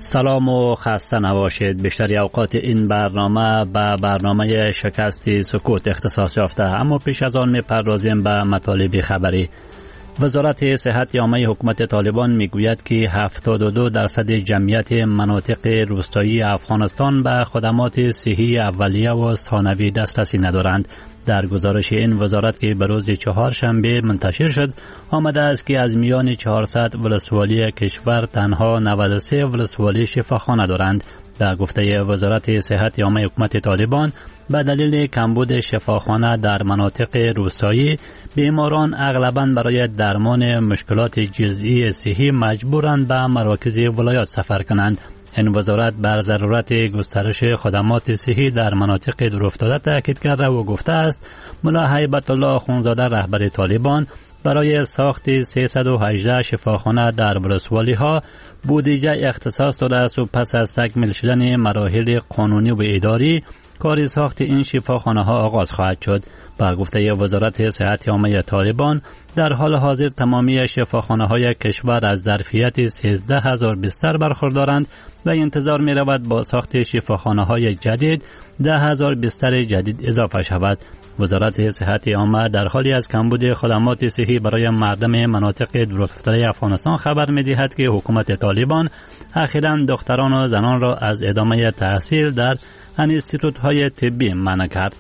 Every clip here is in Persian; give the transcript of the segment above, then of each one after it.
سلام و خسته نباشید. بیشتری اوقات این برنامه به برنامه شکست سکوت اختصاص یافته، اما پیش از آن می‌پردازیم به مطالب خبری. وزارت صحت عامه حکومت طالبان میگوید که 72% جمعیت مناطق روستایی افغانستان به خدمات صحی اولیه و ثانوی دسترسی ندارند. در گزارش این وزارت که به روز چهارشنبه منتشر شد، آمده است که از میان 400 ولسوالی کشور تنها 93 ولسوالی شفاخانه دارند. در گفته وزارت صحت عامه حکومت طالبان، به دلیل کمبود شفاخانه در مناطق روستایی، بیماران اغلباً برای درمان مشکلات جزئی صحی مجبورند به مراکز ولایات سفر کنند. این وزارت بر ضرورت گسترش خدمات صحی در مناطق دورافتاده تاکید کرده و گفته است ملا هیبت الله اخونزاده رهبر طالبان برای ساخت 318 شفاخانه در ولسوالی ها بودجه اختصاص داده است و پس از تکمیل شدن مراحل قانونی و اداری کار ساخت این شفاخانه ها آغاز خواهد شد. با گفته وزارت صحت عامه طالبان، در حال حاضر تمامی شفاخانه های کشور از ظرفیت 13,000 بستر برخوردارند و انتظار می رود با ساخت شفاخانه های جدید 10,000 بستر جدید اضافه شود. وزارت صحت عامه در حالی از کمبود خدمات صحی برای مردم مناطق دورافتاده افغانستان خبر می دهد که حکومت طالبان اخیراً دختران و زنان را از ادامه تحصیل در انستیتوت های طبی منع کرد.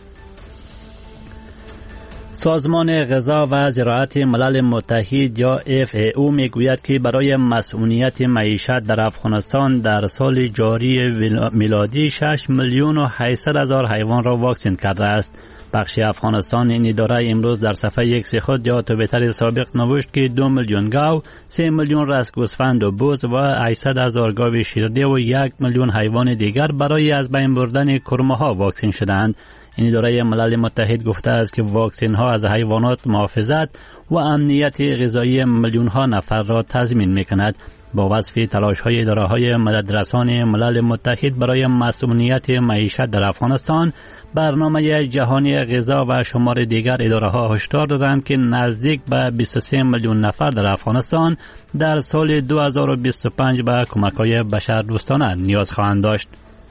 سازمان غذا و زراعت ملل متحد یا FAO میگوید که برای مسئولیت معیشت در افغانستان در سال جاری میلادی 6,800,000 حیوان را واکسین کرده است. بخش افغانستان این اداره امروز در صفحه ایکس خود یا توییتر سابق نوشت که 2 میلیون گاو، 3 میلیون رأس گوسفند و بز و 800,000 گاو شیرده و 1 میلیون حیوان دیگر برای از بین بردن کرمه ها واکسین شدند. این اداره ملل متحد گفته است که واکسین ها از حیوانات محافظت و امنیت غذایی میلیون ها نفر را تضمین میکند. با وصف تلاش های اداره های مددرسان ملل متحد برای مسئولیت معیشت در افغانستان، برنامه جهانی غذا و شمار دیگر اداره ها هشدار دادند که نزدیک به 23 میلیون نفر در افغانستان در سال 2025 به کمک های بشردوستانه نیاز خواهند داشت.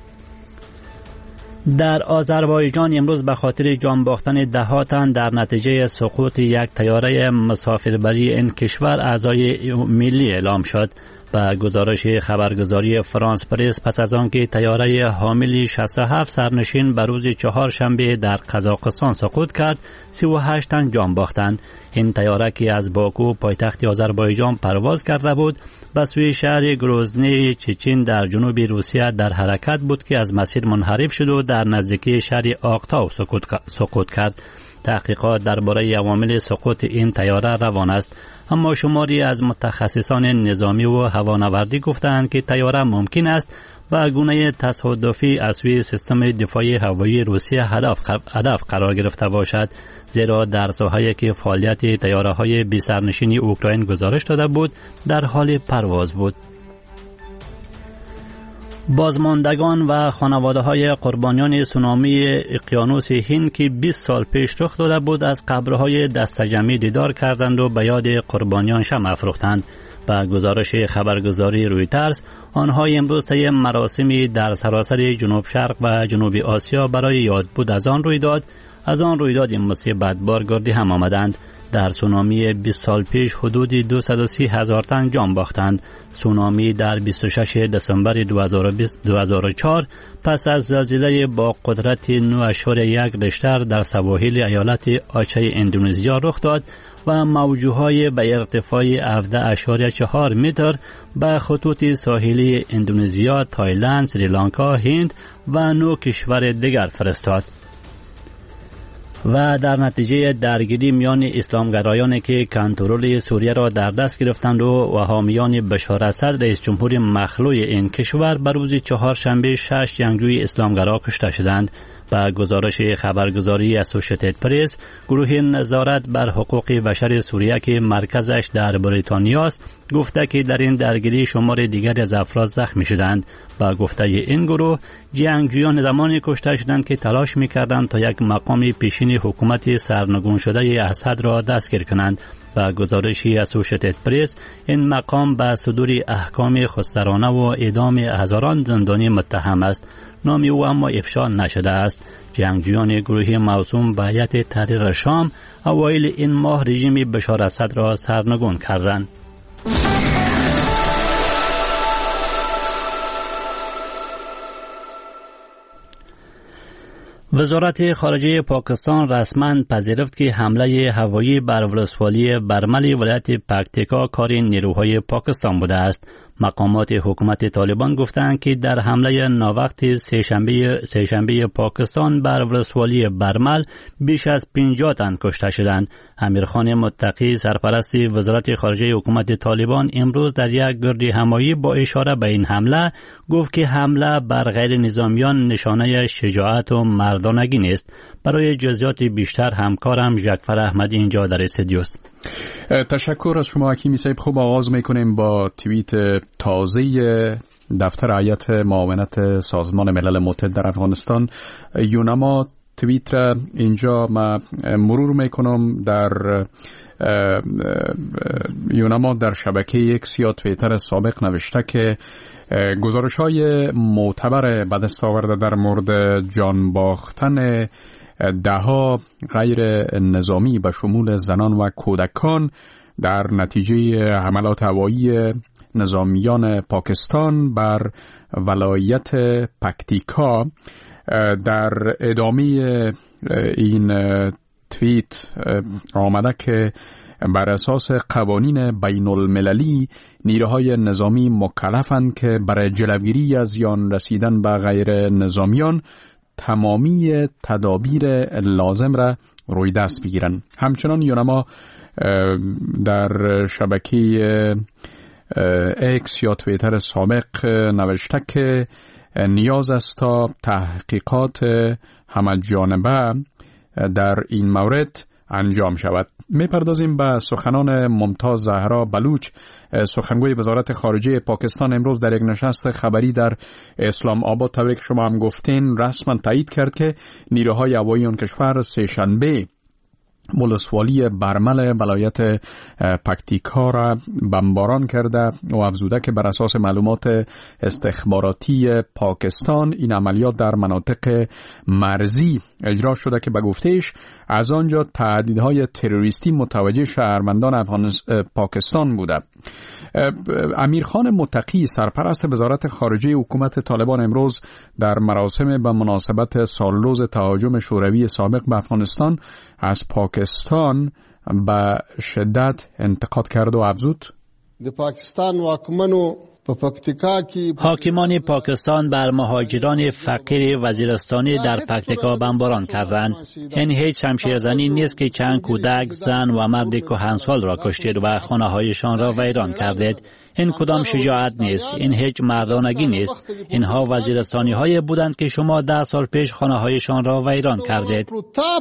در آذربایجان امروز به خاطر جان باختن دهها تن در نتیجه سقوط یک طیاره مسافربری این کشور اعضای ملی اعلام شد. به گزارش خبرگزاری فرانس پرس، پس از آنکه طیاره حامل 67 سرنشین به روز چهارشنبه در قزاقستان سقوط کرد، 38 تن جان باختند. این طیاره که از باکو پایتخت آذربایجان پرواز کرده بود، به سوی شهر گروزنی چچین در جنوب روسیه در حرکت بود که از مسیر منحرف شد و در نزدیکی شهر آقتاو سقوط کرد. تحقیقات درباره عوامل سقوط این طیاره روان است، اما شماری از متخصصان نظامی و هوانوردی گفتند که طیاره ممکن است به گونه تصادفی از سوی سیستم دفاعی هوایی روسیه هدف قرار گرفته باشد، زیرا در ساحه‌ای که فعالیت طیاره‌های بی سرنشین اوکراین گزارش داده بود در حال پرواز بود. بازماندگان و خانواده‌های قربانیان سونامی اقیانوس هند که 20 سال پیش رخ داده بود از قبرهای دسته‌جمعی دیدار کردند و به یاد قربانیان شمع افروختند. با گزارش خبرگزاری رویترز، آنها امروز طی مراسمی در سراسر جنوب شرق و جنوب آسیا برای یادبود از آن رویداد مصیبت‌بار گردی هم آمدند. در سونامی 20 سال پیش حدود 230,000 تن جان باختند. سونامی در 26 دسامبر 2004 پس از زلزله با قدرت 9.1 ریشتر در سواحل ایالت آچه اندونزیا رخ داد و موج‌های به ارتفاع 17.4 متر به خطوط ساحلی اندونزیا، تایلند، سریلانکا، هند و 9 کشور دیگر فرستاد. و در نتیجه درگیری میان اسلامگرایانی که کنترل سوریه را در دست گرفتند و حامیان بشار اسد رئیس جمهور مخلوع این کشور بر روز چهارشنبه 6 جنگجوی اسلامگرا کشته شدند. با گزارش خبرگزاری اسوشییتد پرس، گروه نظارت بر حقوق بشر سوریه که مرکزش در بریتانیا است گفته که در این درگیری شمار دیگری از افراد زخمی شدند. با گفته این گروه، جنگجویان زمانی کشته شدند که تلاش می‌کردند تا یک مقام پیشین حکومت سرنگون شده اسد را دستگیر کنند. به گزارشی اسوشیتد پرس این مقام به صدور احکام خودسرانه و اعدام هزاران زندانی متهم است. نام او اما افشا نشده است. جنگجویان گروهی موسوم به هیئت تحریر شام اوایل این ماه رژیم بشار اسد را سرنگون کردند. وزارت خارجه پاکستان رسما پذیرفت که حمله هوایی بر ولسوالی برمل ولایت پکتیکا کار نیروهای پاکستان بوده است. مقامات حکومت طالبان گفتند که در حمله ناوقت سه‌شنبه پاکستان بر ولسوالی برمل بیش از 50 تن کشته شدند. امیرخان متقی سرپرست وزارت خارجه حکومت طالبان امروز در یک گرد همایی با اشاره به این حمله گفت که حمله بر غیر نظامیان نشانه شجاعت و مردانگی نیست. برای جزئیات بیشتر همکارم جعفر احمدی اینجا در استودیو است. تشکر از شما حکیمی صاحب. خوب آغاز میکنیم با توییت تازه دفتر هیئت معاونت سازمان ملل متحد در افغانستان یونما. توییت را اینجا ما مرور میکنم. در یونما در شبکه اکس یا توییتر سابق نوشته که گزارش های معتبر به دست آورده در مورد جان باختن دهها غیر نظامی به شمول زنان و کودکان در نتیجه حملات هوایی نظامیان پاکستان بر ولایت پکتیکا. در ادامه این توییت آمده که بر اساس قوانین بین المللی نیروهای نظامی مکلفند که برای جلوگیری از زیان رسیدن به غیر نظامیان تمامی تدابیر لازم را روی دست بگیرند. همچنان یونما در شبکه اکس یا توییتر سابق نوشته که نیاز است تا تحقیقات همه‌جانبه در این مورد انجام شود. میپردازیم به سخنان ممتاز زهرا بلوچ، سخنگوی وزارت خارجه پاکستان. امروز در یک نشست خبری در اسلام آباد طوری که شما هم گفتین رسما تایید کرد که نیروهای هوایی آن کشور سه‌شنبه ولسوالی برمل ولایت پکتیکا را بمباران کرده و افزوده که بر اساس معلومات استخباراتی پاکستان این عملیات در مناطق مرزی اجرا شده که به گفتهش از آنجا تهدیدهای تروریستی متوجه شهروندان پاکستان بوده. امیرخان متقی سرپرست وزارت خارجه حکومت طالبان امروز در مراسم به مناسبت سالروز تهاجم شوروی سابق به افغانستان از پاکستان به شدت انتقاد کرد و افزود حاکمان پاکستان بر مهاجران فقیر وزیرستانی در پکتیکا بمباران کردند. این هیچ شمشیرزنی نیست که چند کودک، زن و مرد کهنسال را کشتید و خانه‌هایشان را ویران کردید. این کدام شجاعت نیست. این هیچ مردانگی نیست. اینها وزیرستانی های بودند که شما 10 سال پیش خانه‌هایشان را ویران کردید.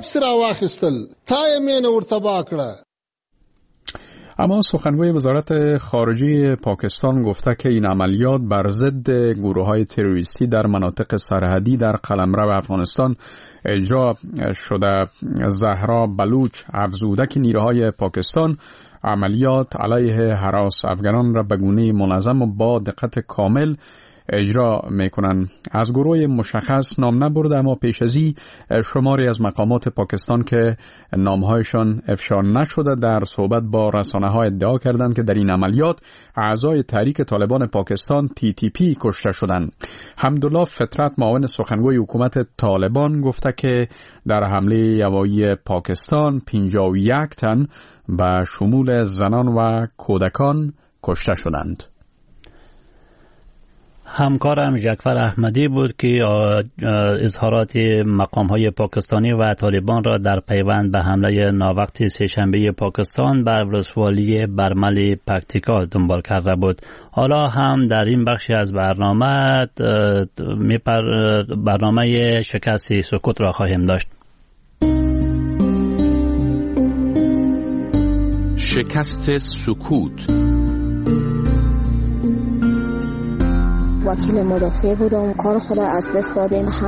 اما سخنگوی وزارت خارجه پاکستان گفته که این عملیات بر ضد گروه‌های تروریستی در مناطق سرحدی در قلمرو افغانستان اجرا شده. زهرا بلوچ افزوده که نیروهای پاکستان عملیات علیه هراس افغانان را به گونه منظم و با دقت کامل اجرا میکنن. از گروه مشخص نام نبرده اما پیش از این شماری از مقامات پاکستان که نامهایشان افشا نشده در صحبت با رسانه ها ادعا کردند که در این عملیات اعضای تحریک طالبان پاکستان TTP کشته شدند. حمدالله فطرت معاون سخنگوی حکومت طالبان گفته که در حمله هوایی پاکستان 51 تن به شمول زنان و کودکان کشته شدند. همکارم جعفر احمدی بود که اظهارات مقام‌های پاکستانی و طالبان را در پیوند به حمله ناوقت سه‌شنبه پاکستان بر ولسوالی برمل پکتیکا دنبال کرده بود. حالا هم در این بخشی از برنامه شکست سکوت را خواهیم داشت. شکست سکوت. وکیل مدافع بودم، کار خود از دست دادیم.